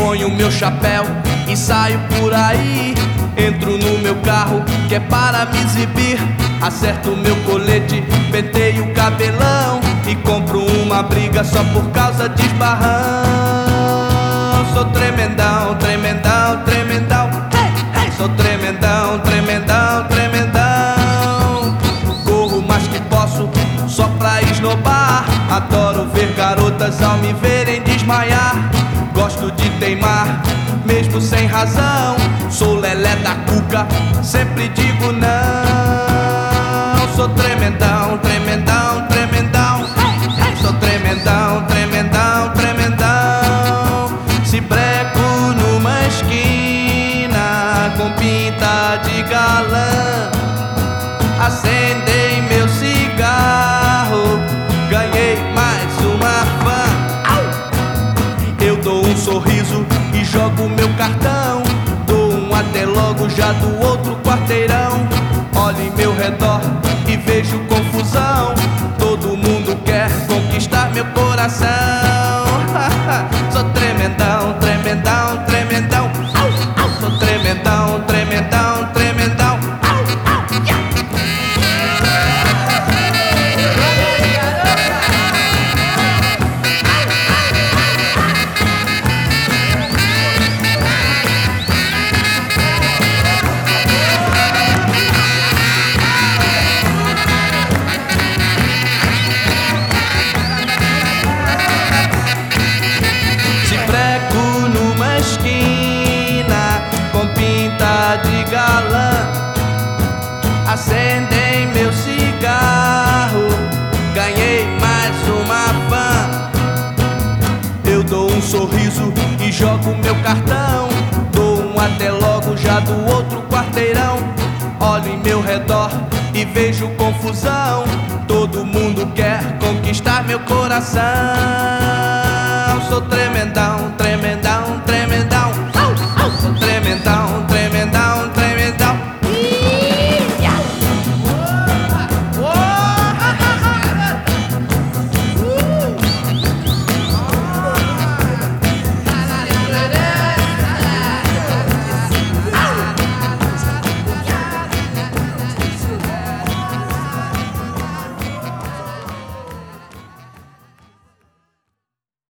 ponho meu chapéu e saio por aí. Entro no meu carro que é para me exibir. Acerto meu colete, penteio o cabelão e compro uma briga só por causa de esbarrão. Sou tremendão, tremendão, tremendão. Sou tremendão, tremendão, tremendão. Corro mais que posso só pra esnobar. Adoro ver garotas ao me verem desmaiar. Gosto de teimar, mesmo sem razão. Sou lelé da cuca, sempre digo não. Sou tremendão, tremendão, tremendão. Sou tremendão, tremendão, tremendão. Se breco numa esquina com pinta de galã, acendei meu cigarro, ganhei mais uma fã. Eu dou um sorriso e jogo meu cartão. Dou um até logo já do outro quarteirão. Olho em meu redor e vejo confusão. Todo mundo quer conquistar meu coração. Sou tremendão, tremendão, tremendão. Sou tremendão, tremendão, tremendão. Esquina com pinta de galã, acendei meu cigarro, ganhei mais uma fã. Eu dou um sorriso e jogo meu cartão. Dou um até logo já do outro quarteirão. Olho em meu redor e vejo confusão. Todo mundo quer conquistar meu coração. Sou tremendão,